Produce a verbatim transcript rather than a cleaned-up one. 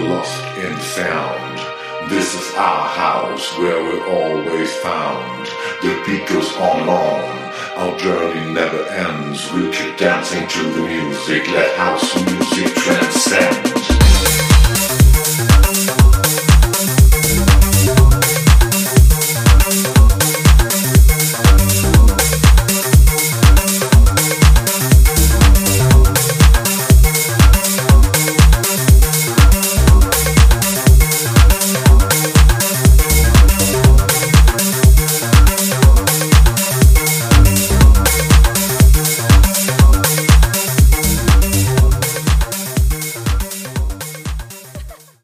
lost in sound. This is our house where we're always found. The beat goes on and on. Our journey never ends. We'll keep dancing to the music. Let house music transcend.